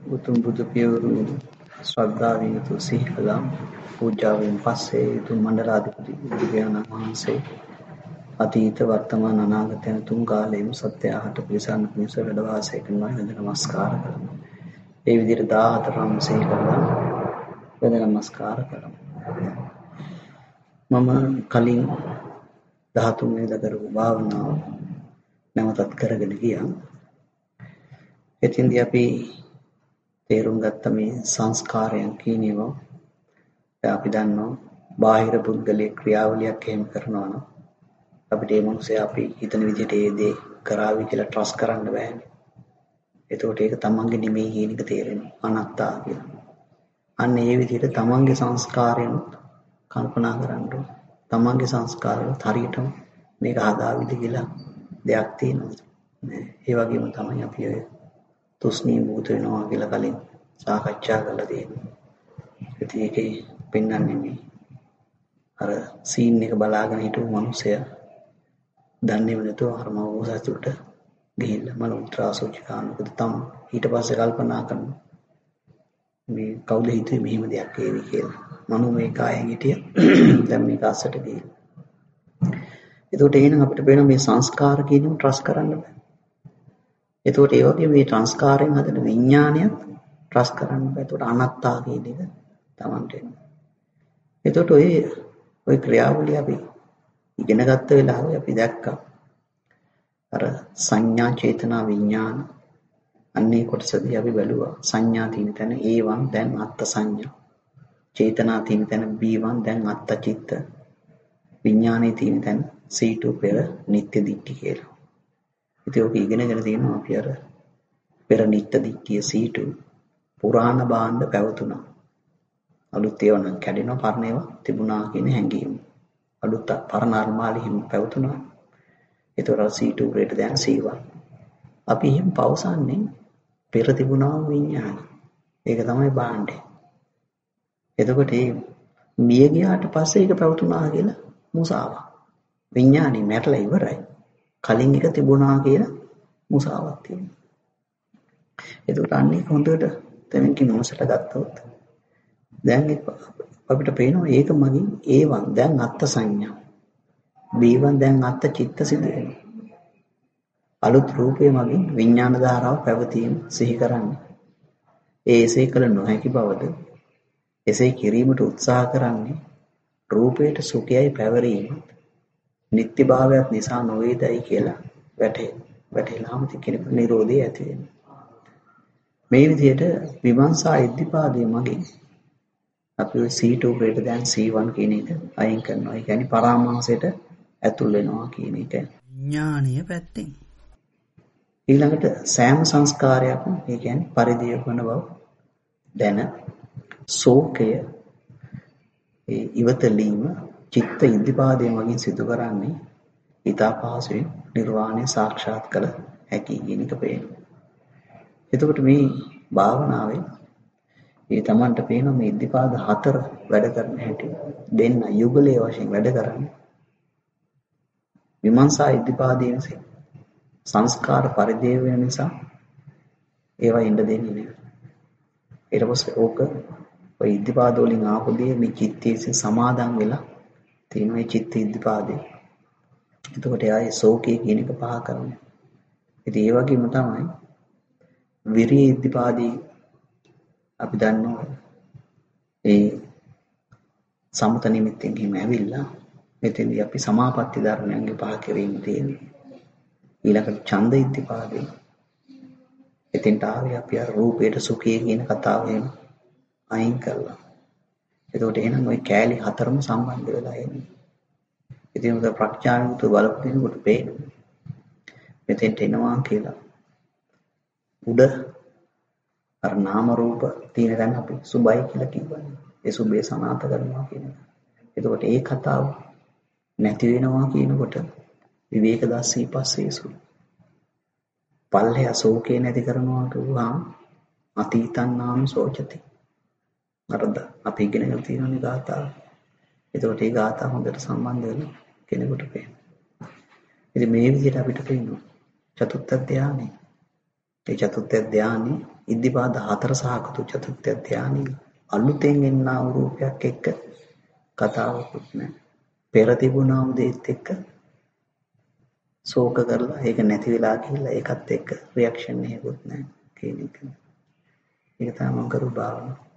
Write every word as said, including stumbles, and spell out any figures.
උතුම් බුදු පියවරු ශ්‍රද්ධාවෙන් යුතු සිහි කළා. පූජාවෙන් පස්සේ උතුම් මණ්ඩලාධිපති බුදුරජාණන් වහන්සේ අතීත වර්තමාන අනාගත යන තුන් කාලයේම සත්‍ය අහට පිළිසන්න පිණිස වැඩ වාසය කරනවා. වෙන නමස්කාර කරනවා. ඒ විදිහට දාහතර නම් සිහි කළා. වෙන නමස්කාර කරනවා. මම කලින් දහතුන් වෙනිදා කරපු භාවනාව නැවතත් කරගෙන ගියා. එතින්දී අපි තේරුම් ගත්ත මේ සංස්කාරයන් කියන ඒවා අපි දන්නවා බාහිර පුද්ගලයේ ක්‍රියාවලියක් එහෙම කරනවා නම් අපිට ඒ මොහොතේ අපි හිතන විදිහට ඒ දේ කරાવી කියලා ට්‍රස්ට් කරන්න බෑනේ. එතකොට ඒක තමන්ගේ නෙමෙයි කියන එක තේරෙනවා. අනත්තා කියලා. අන්න ඒ විදිහට තමන්ගේ සංස්කාරයන් කල්පනා කරන්න ඕන. තමන්ගේ සංස්කාරවල හරියටම මේක හදාවිද කියලා දෙයක් තියෙනවා. ඒ වගේම තමයි අපි ඔය තුස්නී භූත වෙනවා කියලා කලින් සාකච්ඡා කරලා තියෙනවා. ඉතින් ඒකේ පෙන්වන්නේ මේ අර සීන් එක බලාගෙන හිටපු මිනිසයා දන්නේම නැතුව අර මවෝසතුට ගිහිල්ලා මල උත්‍රාසෝචි කානකද තම ඊට පස්සේ කල්පනා කරනවා මේ කවුද හිතුවේ මෙහෙම දෙයක් ඒවි කියලා. මනෝ මේ කායෙන් හිටිය දැන් මේක අස්සට ගිහින්. එතකොට එහෙනම් අපිට පේන මේ සංස්කාර කියනම ට්‍රස්ට් කරන්න බෑ. එතකොට ඒ වගේ මේ සංස්කාරයෙන් හදන විඥානයත් ට්‍රස්ට් කරන්න බෑ. එතකොට අනත්තා කියන එක Tamanට එනවා. එතකොට ඔය ඔය ක්‍රියාවලිය අපි ඉගෙන ගත්ත වෙලාවේ අපි දැක්කා අර සංඥා චේතනා විඥාන අන්නේ කොටසදී අපි බැලුවා සංඥා තියෙන තැන ඒ වන් දැන් අත්ත් සංඥා චේතනා තියෙන තැන බී වන් දැන් අත්ත් චිත්ත විඥානයේ තියෙන තැන සී ටූ පෙර නිත්‍ය දිට්ඨි කියලා. ඉතින් ඔක ඉගෙනගෙන තියෙනවා අපි අර පෙර නිත්‍ය දිට්ඨිය සී ටූ පුරාණ භාණ්ඩ පැවතුණා. අලුත් ඒවා නම් කැඩෙනවා පරණ ඒවා තිබුණා කියන හැඟීම. අලුත් පරණ අර්මාලි හිම පැවතුණා. ඒතර සී ටූ රේට දැන් සී වන්. අපි එහෙම පවසන්නේ පෙර තිබුණා විඥාන. ඒක තමයි භාණ්ඩය. එතකොට මේ මිය ගියාට පස්සේ ඒක පැවතුණා කියලා මුසාවක්. විඥානේ මැරලා ඉවරයි. කලින් එක තිබුණා කියලා මුසාවක් තියෙනවා. එතකොට අන්නේ හොඳට දැන් කිනොසට ගත්තොත් දැන් අපිට පේනවා ඒක මගින් ඒ වන් දැන් අත්ත් සංඥා. බී වන් දැන් අත්ත් චිත්ත සිදු වෙනවා. අලුත් රූපයේ මගින් විඥාන ධාරාව පැවතීම සිහි කරන්නේ. ඒ එසේ කළ නොහැකි බවද එසේ කිරීමට උත්සාහ කරන්නේ රූපයට සුඛයයි පැවරීම නිත්‍ය භාවයක් නිසා නොවේදයි කියලා වැටේ. වැටේලාම කෙනෙකු නිරෝධය ඇති වෙනවා. මේ විදිහට විමර්ශා ඉද්ධිපාදයේ මගින් අපි ඔය C two greater than C one කියන එක අයින් කරනවා. ඒ කියන්නේ පරාමාසයට ඇතුල් වෙනවා කියන එක. ඥානීය පැත්තෙන්. ඊළඟට සෑම සංස්කාරයක්ම ඒ කියන්නේ පරිදේව වන බව දැන ශෝකය ඒ ඉවතලීම චිත්ත ඉද්ධිපාදයේ මගින් සිදු කරන්නේ ඊතා පහසුවෙන් නිර්වාණය සාක්ෂාත් කළ හැකි කියන එක පේනවා. එතකොට මේ භාවනාවේ මේ Tamanට පේන මේ ඉද්ධිපාද හතර වැඩ කරන හැටි දෙන්න යුගලයේ වශයෙන් වැඩ කරන්නේ විමර්ශා ඉද්ධිපාදයෙන් සංස්කාර පරිදේව වෙන නිසා ඒවා ඉන්න දෙන්නේ නැහැ. ඊට පස්සේ ඕක ඔය ඉද්ධිපාද වලින් ආපු දේ මේ චිත්තයේ සමාදන් වෙලා තියෙන මේ චිත්ත ඉද්ධිපාදේ. එතකොට ආයේ ශෝකේ කියන එක පහ කරනවා. ඉතින් ඒ වගේම තමයි විරිය ඉද්ධිපාදී අපි දන්නවා ඒ සමත නිමිත්තෙන් හිම ඇවිල්ලා මෙතෙන්දී අපි සමාපatti ධර්මයන්ගේ පහ කිරීම තියෙනවා. ඊළඟට ඡන්ද ඉද්ධිපාදේ එතෙන්ට ආවේ අපි අර රූපේට සුඛය කියන කතාවෙන් අයින් කළා. එතකොට එහෙනම් ওই කෑලි හතරම සම්බන්ධ වෙලා එන්නේ. ඉතින් උද ප්‍රඥාවෙන් තු බලපෑනකොට පේනවා. මෙතෙන්ට එනවා කියලා. උඩ අර නාම රූප තියෙන දැන් අපි සුභයි කියලා කිව්වනේ. ඒ සුභේ සනාත කරනවා කියන එක. එතකොට ඒ කතාව නැති වෙනවා කියනකොට විවේක දස්සී පස්සේසු. පල්ලෙය ශෝකේ නැති කරනවා කියුවාම අතීතං නාම සෝචති. අරද අපි ඉගෙනගෙන තියෙනනේ ගාථා. එතකොට මේ ගාථා හොඳට සම්බන්ධ වෙන කෙනෙකුට පේනවා. ඉතින් මේ විදිහට අපිට පේනවා චතුත්ථ ධානය. ඒ චතුත්ථ ධානය ඉද්ධිපාද හතර සහගත චතුර්ථ ධානයේ අලුතෙන් එන්නා වූ රූපයක් එක්ක කතාවකුත් නැහැ. පෙර තිබුණා වූ දේත් එක්ක ශෝක කරලා ඒක නැති වෙලා ගිහිල්ලා ඒකත් එක්ක රියැක්ෂන් එකකුත් නැහැ කියන එක. ඒක තමයි මම කරු භාවනාව.